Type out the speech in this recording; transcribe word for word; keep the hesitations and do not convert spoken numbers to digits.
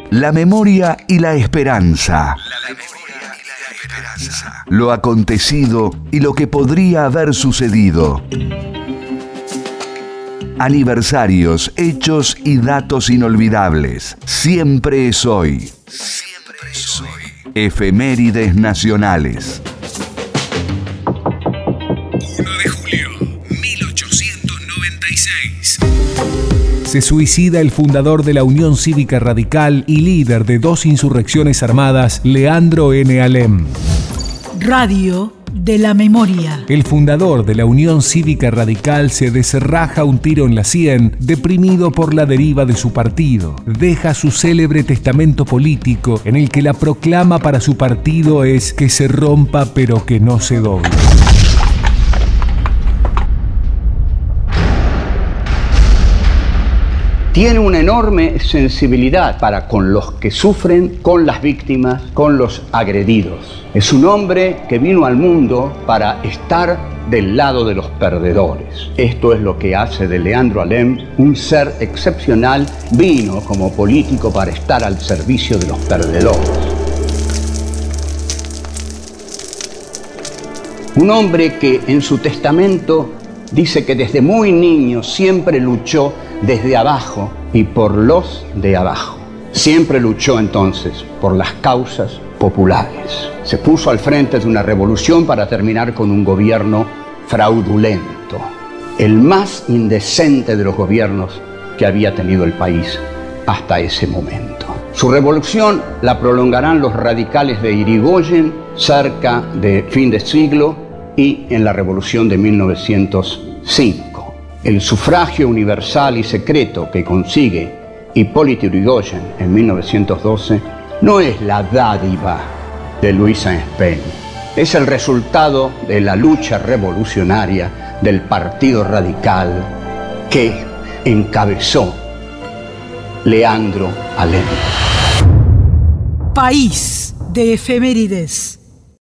La memoria y la esperanza. La memoria y la esperanza. Lo acontecido y lo que podría haber sucedido. Aniversarios, hechos y datos inolvidables. Siempre es hoy. Siempre es hoy. Efemérides nacionales. uno de julio, mil ochocientos noventa y seis. Se suicida el fundador de la Unión Cívica Radical y líder de dos insurrecciones armadas, Leandro N. Alem. Radio de la memoria. El fundador de la Unión Cívica Radical se desraja un tiro en la sien, deprimido por la deriva de su partido. Deja su célebre testamento político, en el que la proclama para su partido es que se rompa pero que no se doble. Tiene una enorme sensibilidad para con los que sufren, con las víctimas, con los agredidos. Es un hombre que vino al mundo para estar del lado de los perdedores. Esto es lo que hace de Leandro Alem un ser excepcional. Vino como político para estar al servicio de los perdedores. Un hombre que en su testamento dice que desde muy niño siempre luchó desde abajo y por los de abajo. Siempre luchó entonces por las causas populares. Se puso al frente de una revolución para terminar con un gobierno fraudulento, el más indecente de los gobiernos que había tenido el país hasta ese momento. Su revolución la prolongarán los radicales de Irigoyen cerca de fin de siglo y en la revolución de mil novecientos cinco. El sufragio universal y secreto que consigue Hipólito Yrigoyen en mil novecientos doce no es la dádiva de Luis Sáenz-Peña, es el resultado de la lucha revolucionaria del Partido Radical que encabezó Leandro Alem. País de efemérides.